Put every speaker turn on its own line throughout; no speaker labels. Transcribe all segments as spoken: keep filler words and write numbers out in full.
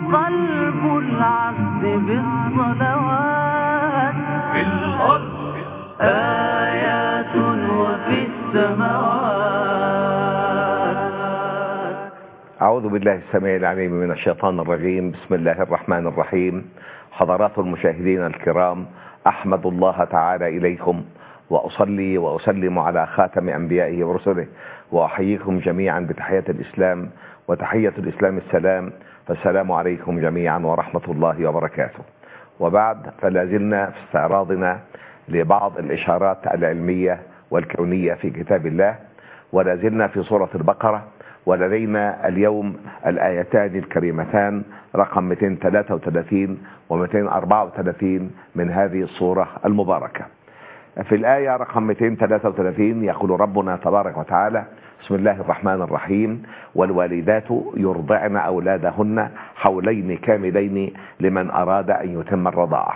قلب العبد بالصلوات. في الأرض آيات وفي السماوات.
أعوذ بالله السميع العليم من الشيطان الرجيم. بسم الله الرحمن الرحيم. حضرات المشاهدين الكرام، أحمد الله تعالى إليكم وأصلي وأسلم على خاتم أنبيائه ورسله، وأحييكم جميعا بتحية الإسلام، وتحية الإسلام السلام، فالسلام عليكم جميعا ورحمة الله وبركاته. وبعد، فلا زلنا في استعراضنا لبعض الإشارات العلمية والكونية في كتاب الله، ولا زلنا في سورة البقرة، ولدينا اليوم الآيتان الكريمتان رقم مئتين وثلاثة وثلاثين و مئتين وأربعة وثلاثين من هذه السورة المباركة. في الآية رقم مئتين وثلاثة وثلاثين يقول ربنا تبارك وتعالى: بسم الله الرحمن الرحيم: والوالدات يرضعن أولادهن حولين كاملين لمن أراد أن يتم الرضاعة.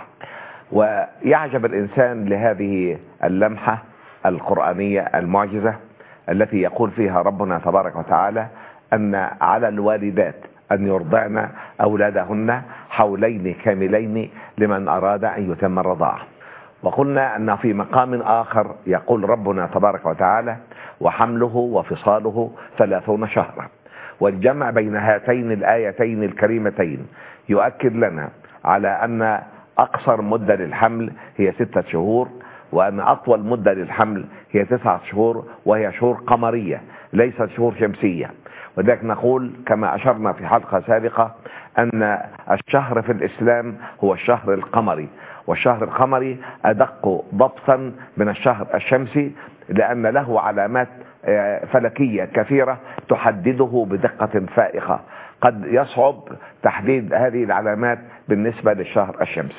ويعجب الإنسان لهذه اللمحة القرآنية المعجزة التي يقول فيها ربنا تبارك وتعالى أن على الوالدات أن يرضعن أولادهن حولين كاملين لمن أراد أن يتم الرضاعة. وقلنا أن في مقام آخر يقول ربنا تبارك وتعالى: وحمله وفصاله ثلاثون شهرا. والجمع بين هاتين الآيتين الكريمتين يؤكد لنا على أن أقصر مدة للحمل هي ستة شهور، وأن أطول مدة للحمل هي تسعة شهور، وهي شهور قمرية ليست شهور شمسية. وذلك نقول كما أشرنا في حلقة سابقة أن الشهر في الإسلام هو الشهر القمري، والشهر القمري أدق ضبطا من الشهر الشمسي، لأن له علامات فلكية كثيرة تحدده بدقة فائقة، قد يصعب تحديد هذه العلامات بالنسبة للشهر الشمسي.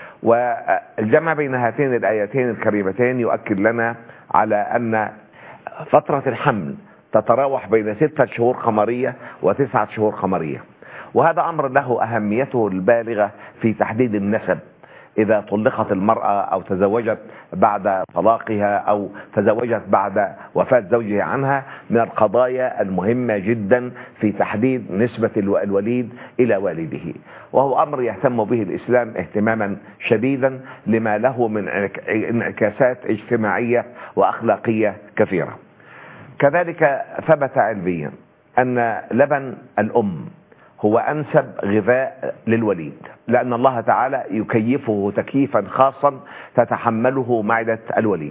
والجمع بين هاتين الآيتين الكريمتين يؤكد لنا على أن فترة الحمل تتراوح بين ستة شهور قمرية وتسعة شهور قمرية، وهذا أمر له أهميته البالغة في تحديد النسب. إذا طلقت المرأة أو تزوجت بعد طلاقها أو تزوجت بعد وفاة زوجها عنها، من القضايا المهمة جدا في تحديد نسبة الوليد إلى والده، وهو أمر يهتم به الإسلام اهتماما شديدا لما له من انعكاسات اجتماعية وأخلاقية كثيرة. كذلك ثبت علميا أن لبن الأم هو أنسب غذاء للوليد، لأن الله تعالى يكيفه تكييفا خاصا تتحمله معدة الوليد.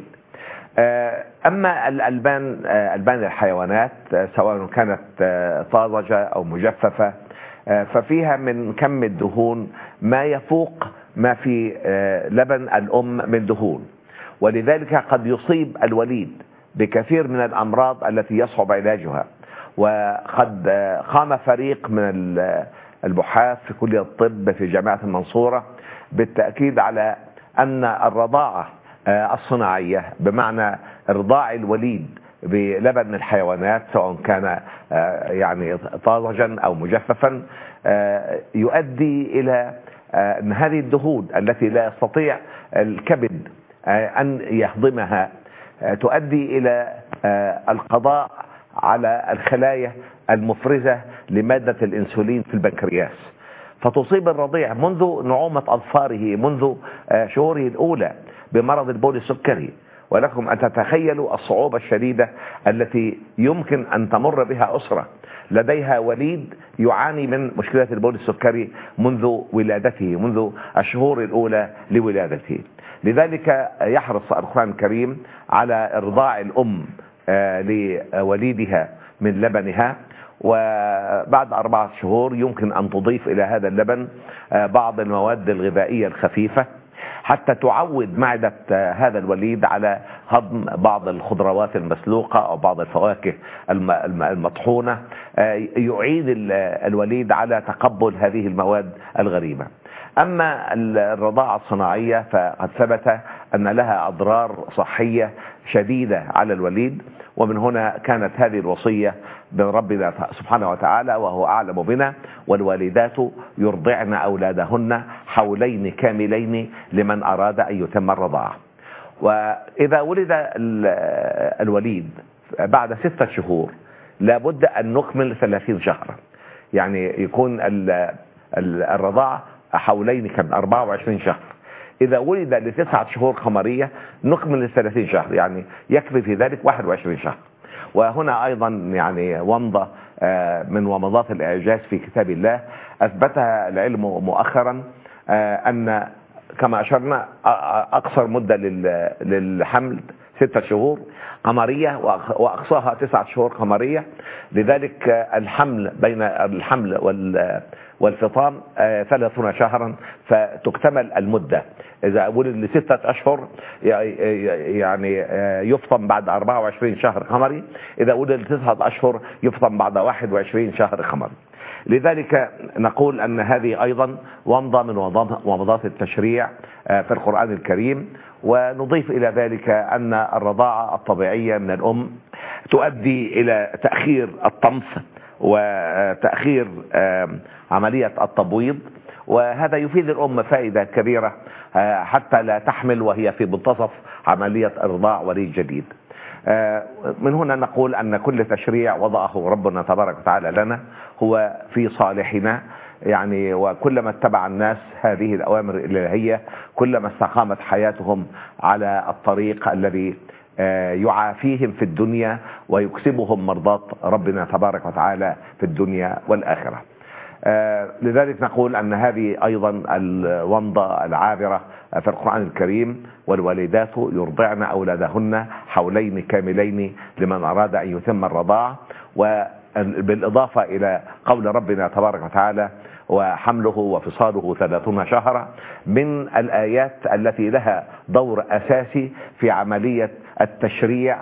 أما الألبان، ألبان الحيوانات سواء كانت طازجة أو مجففة، ففيها من كم الدهون ما يفوق ما في لبن الأم من دهون، ولذلك قد يصيب الوليد بكثير من الأمراض التي يصعب علاجها. وقد قام فريق من البحاث في كلية الطب في جامعة المنصورة بالتأكيد على أن الرضاعة الصناعية، بمعنى رضاع الوليد بلبن الحيوانات سواء كان يعني طازجا أو مجففا، يؤدي إلى أن هذه الدهون التي لا يستطيع الكبد أن يهضمها تؤدي إلى القضاء على الخلايا المفرزة لمادة الإنسولين في البنكرياس، فتصيب الرضيع منذ نعومة أظفاره، منذ شهوره الأولى، بمرض البول السكري. ولكم أن تتخيلوا الصعوبة الشديدة التي يمكن أن تمر بها أسرة لديها وليد يعاني من مشكلة البول السكري منذ ولادته، منذ الشهور الأولى لولادته. لذلك يحرص القرآن الكريم على إرضاع الأم لوليدها من لبنها، وبعد أربعة شهور يمكن أن تضيف إلى هذا اللبن بعض المواد الغذائية الخفيفة حتى تعود معدة هذا الوليد على هضم بعض الخضروات المسلوقة أو بعض الفواكه المطحونة، يعيد الوليد على تقبل هذه المواد الغريبة. أما الرضاعة الصناعية فقد ثبت أن لها أضرار صحية شديدة على الوليد، ومن هنا كانت هذه الوصية من ربنا سبحانه وتعالى وهو أعلم بنا: والوالدات يرضعن أولادهن حولين كاملين لمن أراد أن يتم الرضاعة. وإذا ولد الوليد بعد ستة شهور لابد أن نكمل ثلاثين شهرا، يعني يكون الرضاعة حولين كامل أربعة وعشرين شهر. إذا ولد لتسعة شهور قمرية نكمل الثلاثين شهر، يعني يكفي في ذلك واحد وعشرين شهر. وهنا أيضا يعني ومضة من ومضات الإعجاز في كتاب الله أثبتها العلم مؤخرا، أن كما أشرنا أقصر مدة للحمل ستة شهور قمرية وأقصاها تسعة شهور قمرية. لذلك الحمل بين الحمل والفطام ثلاثون شهرا، فتكتمل المدة. إذا ولد لستة أشهر يعني يفطم بعد أربعة وعشرين شهر قمري، إذا ولد لتسعة أشهر يفطم بعد واحد وعشرين شهر قمري. لذلك نقول أن هذه أيضا ومضة من ومضات التشريع في القرآن الكريم. ونضيف إلى ذلك أن الرضاعة الطبيعية من الأم تؤدي إلى تأخير الطمس وتأخير عملية التبويض، وهذا يفيد الأم فائدة كبيرة حتى لا تحمل وهي في منتصف عملية إرضاع وليد جديد. من هنا نقول أن كل تشريع وضعه ربنا تبارك وتعالى لنا هو في صالحنا، يعني وكلما اتبع الناس هذه الأوامر الإلهية كلما استقامت حياتهم على الطريق الذي يعافيهم في الدنيا ويكسبهم مرضاة ربنا تبارك وتعالى في الدنيا والآخرة. لذلك نقول أن هذه أيضا الومضة العابرة في القرآن الكريم: والوالدات يرضعن أولادهن حولين كاملين لمن أراد أن يتم الرضاعة. وبالإضافة إلى قول ربنا تبارك وتعالى: وحمله وفصاله ثلاثون شهرا، من الآيات التي لها دور أساسي في عملية التشريع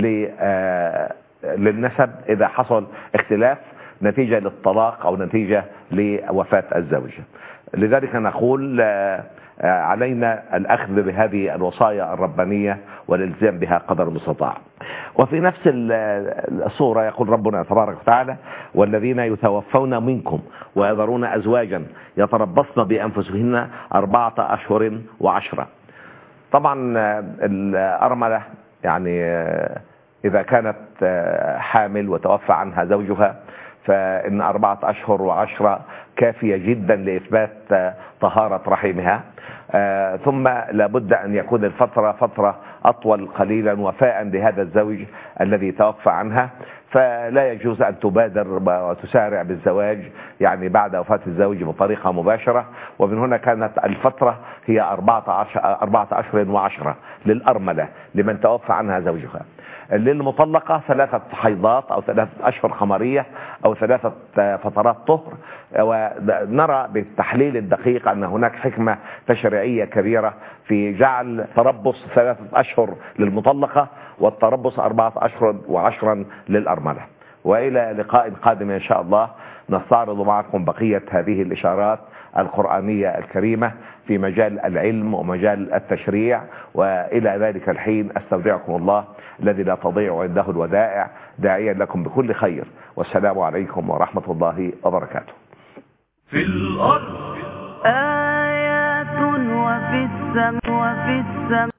للنسب إذا حصل اختلاف نتيجة للطلاق أو نتيجة لوفاة الزوج. لذلك نقول علينا الأخذ بهذه الوصايا الربانية والالتزام بها قدر المستطاع. وفي نفس الصورة يقول ربنا تبارك وتعالى: والذين يتوفون منكم ويذرون أزواجا يتربصن بأنفسهن أربعة أشهر وعشرة. طبعا الأرملة يعني إذا كانت حامل وتوفى عنها زوجها فإن أربعة أشهر وعشرة كافية جدا لإثبات طهارة رحمها. آه ثم لابد أن يكون الفترة فترة أطول قليلا وفاء لهذا الزوج الذي توفى عنها، فلا يجوز أن تبادر وتسارع بالزواج يعني بعد وفاة الزوج بطريقة مباشرة. ومن هنا كانت الفترة هي أربعة أشهر وعشرة للأرملة لمن توفى عنها زوجها. للمطلقة ثلاثة حيضات أو ثلاثة أشهر قمرية أو ثلاثة فترات طهر. ونرى بالتحليل الدقيق أن هناك حكمة تشريعية كبيرة في جعل تربص ثلاثة أشهر للمطلقة والتربص أربعة أشهر وعشرا للأرملة. وإلى لقاء قادم إن شاء الله نستعرض معكم بقية هذه الإشارات القرآنية الكريمة في مجال العلم ومجال التشريع. وإلى ذلك الحين أستودعكم الله الذي لا تضيع عنده الودائع، داعيا لكم بكل خير، والسلام عليكم ورحمة الله وبركاته.
في الأرض آيات وفي السماء وفي السماء